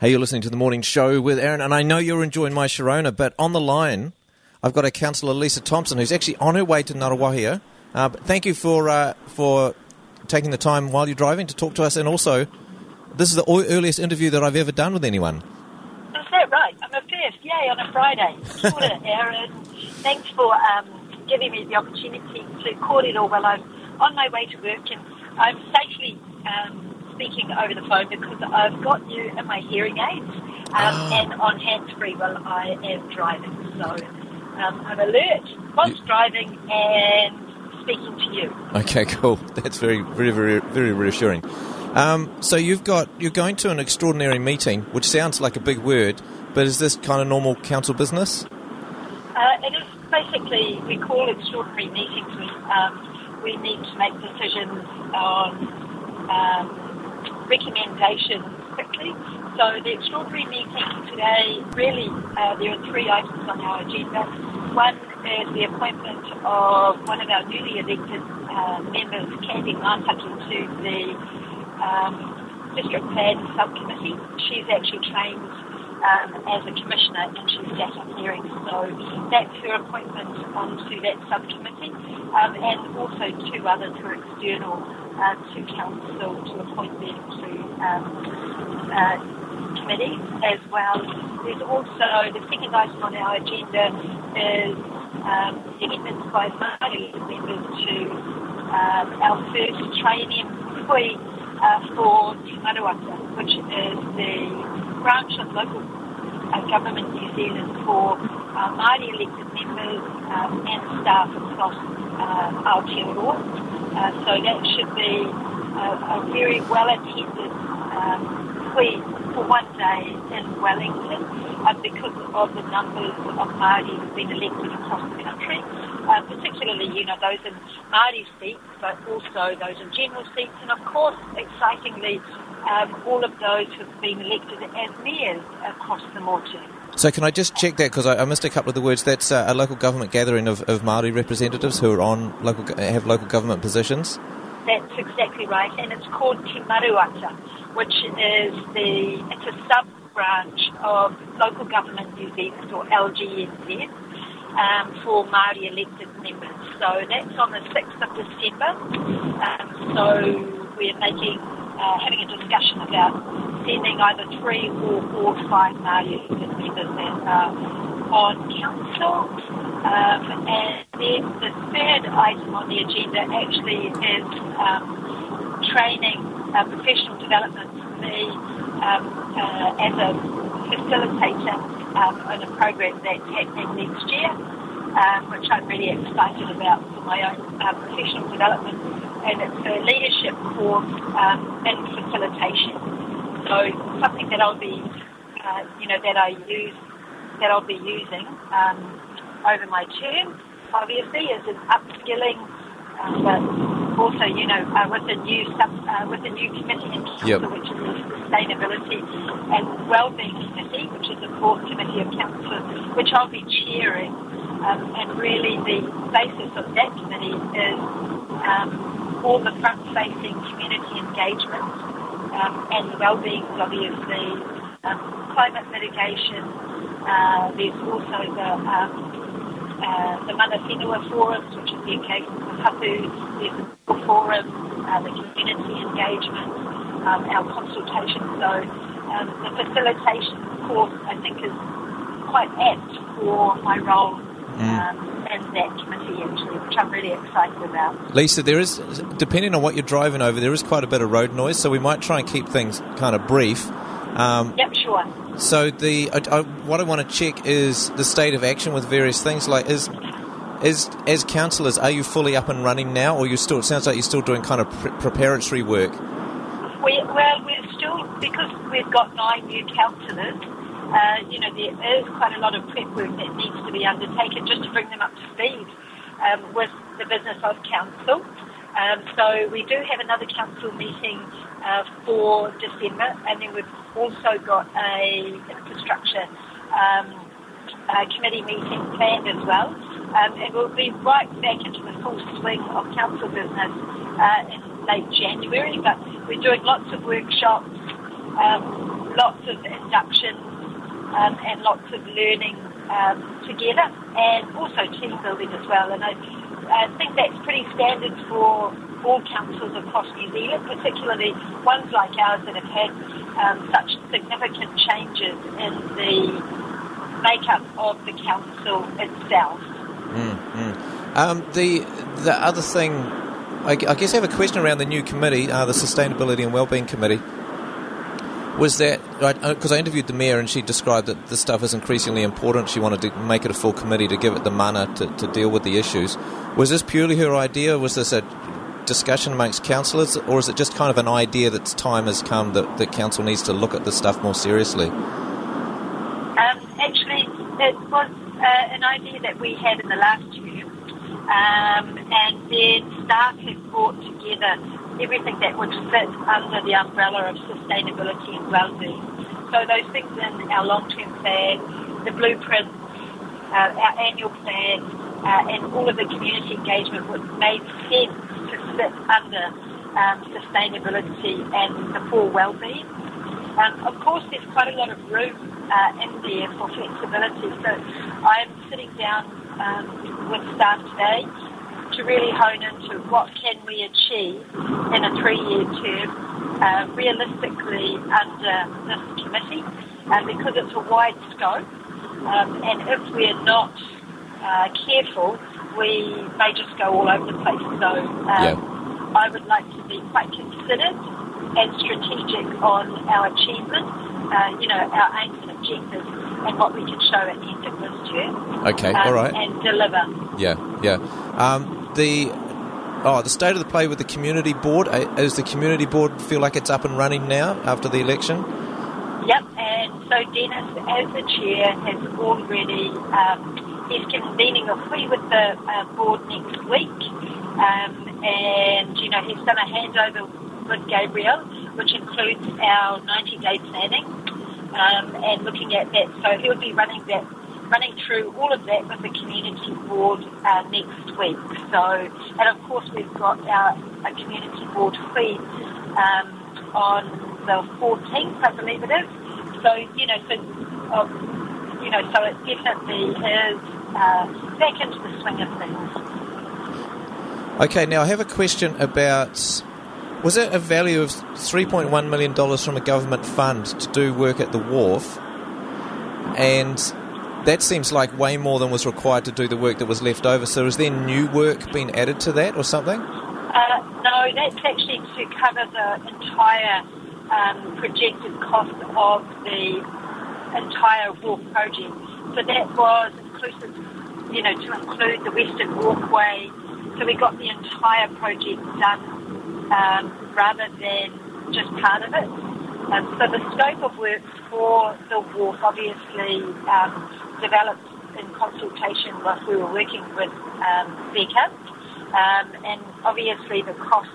Hey, you're listening to The Morning Show with Aaron, and I know you're enjoying my Sharona, but on the line, I've got a Councillor, Lisa Thompson, who's actually on her way to Ngaruawahia. But thank you for taking the time while you're driving to talk to us, and also, this is the earliest interview that I've ever done with anyone. Is that right? I'm a first. Yay, on a Friday. Kia ora, Aaron. Thanks for giving me the opportunity to kōrero while I'm on my way to work, and I'm safely speaking over the phone because I've got you in my hearing aids and on hands-free while I am driving. So I'm alert whilst driving and speaking to you. Okay, cool. That's very, very, very, very reassuring. So you're going to an extraordinary meeting, which sounds like a big word, but is this kind of normal council business? It is basically, we call extraordinary meetings. We need to make decisions on recommendations quickly. So the extraordinary meeting today, really, there are 3 items on our agenda. One is the appointment of one of our newly elected members, Candy Mātaki, to the District Plan Subcommittee. She's actually trained as a commissioner and she's sat on hearings. So that's her appointment onto that subcommittee. And also 2 others who are external to council to appoint them to committees as well. There's also the second item on our agenda is amendments by Māori members to our first training hui for Te Maruata, which is the branch of local government New Zealand for Māori elected members and staff across Aotearoa. So that should be a very well-attended hui for one day in Wellington because of the numbers of Māori who've been elected across the country, particularly, those in Māori seats, but also those in general seats, and of course, excitingly, all of those who've been elected as mayors across the Motu. So can I just check that, because I missed a couple of the words. That's a local government gathering of Māori representatives who are have local government positions? That's exactly right, and it's called Te Maruata, which is it's a sub-branch of Local Government New Zealand, or LGNZ, for Māori elected members. So that's on the 6th of December. So we're having a discussion about sending either 3 or 4 to 5 Māori elected members that are on council. And then the third item on the agenda actually is training, professional development for me as a facilitator on a program that's happening next year, which I'm really excited about for my own professional development. And it's a leadership course in facilitation. So something that I'll be, that I'll be using over my term, obviously, is an upskilling, but also, with the new committee in council, which is the Sustainability and Wellbeing Committee, which is the 4th committee of council, which I'll be chairing. And really, the basis of that committee is all the front-facing community engagement and wellbeing, obviously, climate mitigation. There's also the Mana Whenua forums, which is the occasion for hapu. There's the forum, the community engagement, our consultation. So the facilitation course, I think, is quite apt for my role in that committee, actually, which I'm really excited about. Lisa, there is, depending on what you're driving over, there is quite a bit of road noise, so we might try and keep things kind of brief. Yep, sure. So what I want to check is the state of action with various things. Like, as councillors, are you fully up and running now, or it sounds like you're still doing kind of preparatory work? We're still, because we've got 9 new councillors, there is quite a lot of prep work that needs to be undertaken just to bring them up to speed with the business of council. So we do have another council meeting for December, and then we've also got a infrastructure committee meeting planned as well. And we'll be right back into the full swing of council business in late January, but we're doing lots of workshops lots of inductions and lots of learning together, and also team building as well. And I think that's pretty standard for all councils across New Zealand, particularly ones like ours that have had such significant changes in the makeup of the council itself. The other thing, I guess I have a question around the new committee, the Sustainability and Wellbeing Committee. Was that, because I interviewed the Mayor and she described that this stuff is increasingly important, she wanted to make it a full committee to give it the mana to deal with the issues. Was this purely her idea? Was this a discussion amongst councillors, or is it just kind of an idea that time has come that the council needs to look at this stuff more seriously? Actually, it was an idea that we had in the last year, and then staff have brought together everything that would fit under the umbrella of sustainability and wellbeing. So those things in our long-term plan, the blueprint, our annual plan, and all of the community engagement made sense to sit under sustainability and the full wellbeing. Of course, there's quite a lot of room in there for flexibility. So I'm sitting down with staff today to really hone into what can we achieve in a 3-year term realistically under this committee, because it's a wide scope, and if we're not careful, we may just go all over the place. So I would like to be quite considered and strategic on our achievement, our aims and objectives, and what we can show at the end of this term. Okay, all right. And deliver. The state of the play with the community board. Does the community board feel like it's up and running now after the election? Yep, and so Dennis, as the chair, has already, he's convening a free with the board next week, and, he's done a handover with Gabriel, which includes our 90-day planning, and looking at that. So he'll be running through all of that with the community board next week. So, and of course we've got our community board feed on the 14th, I believe it is. So, so it definitely is back into the swing of things. Okay, now I have a question about, was it a value of $3.1 million from a government fund to do work at the wharf? And that seems like way more than was required to do the work that was left over. So is there new work being added to that or something? No, that's actually to cover the entire projected cost of the entire wharf project. So that was inclusive, to include the Western Walkway. So we got the entire project done rather than just part of it. So the scope of work for the wharf obviously developed in consultation with, we were working with Becca, and obviously the costs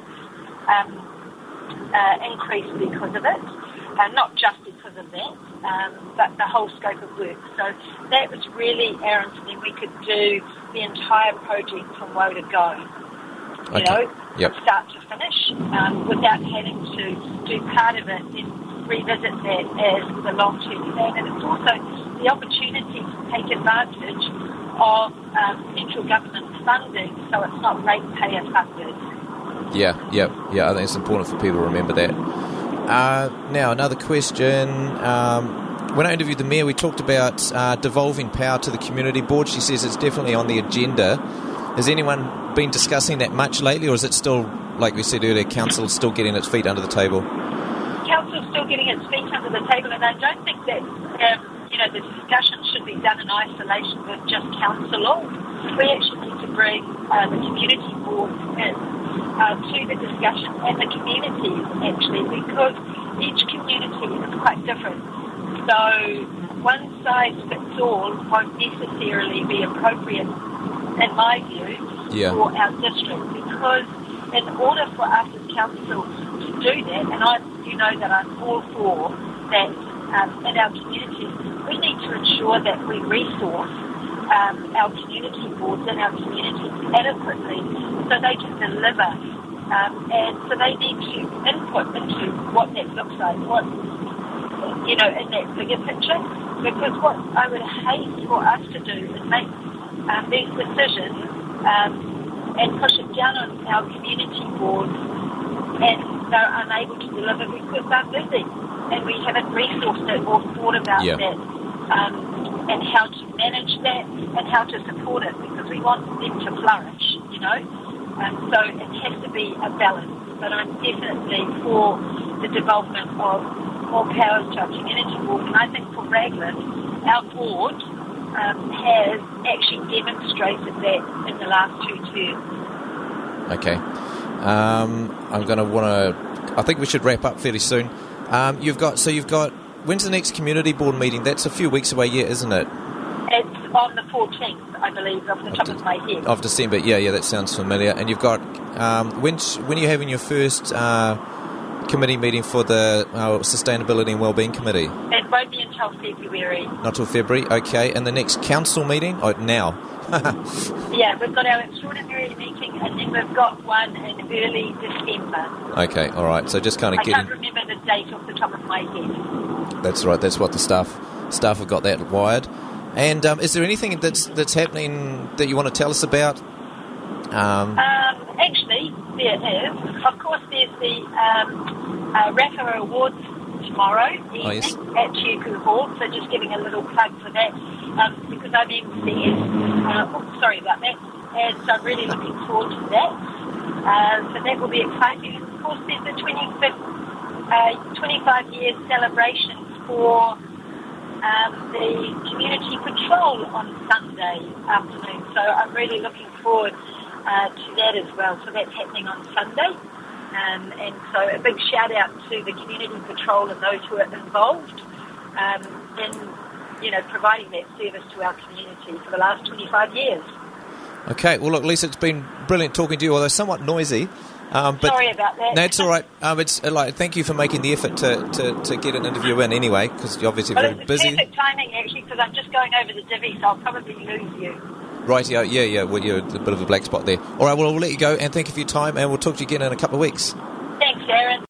increased because of it, not just because of that, but the whole scope of work. So that was really, Aaron, so then we could do the entire project from woe to go, start to finish, without having to do part of it and revisit that as the long-term plan. And it's also the opportunity to take advantage of central government funding, so it's not ratepayer funded. Yeah, I think it's important for people to remember that. Now, another question. When I interviewed the Mayor, we talked about devolving power to the community board. She says it's definitely on the agenda. Has anyone been discussing that much lately, or is it still, like we said earlier, Council still getting its feet under the table? Council's still getting its feet under the table, and I don't think that the discussion should be done in isolation with just council. We actually need to bring the community board in to the discussion, and the communities actually, because each community is quite different. So one size fits all won't necessarily be appropriate, in my view, for our district, because in order for us as council to do that, and that I'm all for that in our communities, we need to ensure that we resource our community boards and our communities adequately so they can deliver, and so they need to input into what that looks like, what in that bigger picture. Because what I would hate for us to do is make these decisions and push it down on our community boards, and they're unable to deliver because they're busy and we haven't resourced it or thought about that and how to manage that and how to support it, because we want them to flourish, so it has to be a balance. But I'm definitely for the development of more powers to our community board, and I think for Raglan, our board has actually demonstrated that in the last 2 terms. Okay. I'm going to I think we should wrap up fairly soon. You've got, when's the next community board meeting? That's a few weeks away yet, isn't it? It's on the 14th, I believe, off the top of my head. Of December, yeah, that sounds familiar. And you've got, when are you having your first committee meeting for the Sustainability and Wellbeing Committee? It won't be until February. Not till February, okay. And the next council meeting? Oh, now. Yeah, we've got our extraordinary meeting, and then we've got one in early December. Okay, all right. So just kind of I can't remember the date off the top of my head. That's right. That's what the staff have got that wired. And is there anything that's happening that you want to tell us about? Actually, there is. Of course, there's the RAFA Awards tomorrow evening at Tuku Hall, so just giving a little plug for that, because I'm MCS. Sorry about that. And so I'm really looking forward to that. So that will be exciting. Of course, there's the 25-year celebrations for the community patrol on Sunday afternoon. So I'm really looking forward to that as well. So that's happening on Sunday. And so a big shout out to the community patrol and those who are involved in providing that service to our community for the last 25 years. Okay, well look, Lisa, it's been brilliant talking to you, although somewhat noisy. But sorry about that. No, it's all right. It's thank you for making the effort to get an interview in anyway, because you're obviously very busy. It's perfect timing actually, because I'm just going over the divvy, so I'll probably lose you. Right, yeah. Well, you're a bit of a black spot there. All right, well, we'll let you go, and thank you for your time, and we'll talk to you again in a couple of weeks. Thanks, Aaron.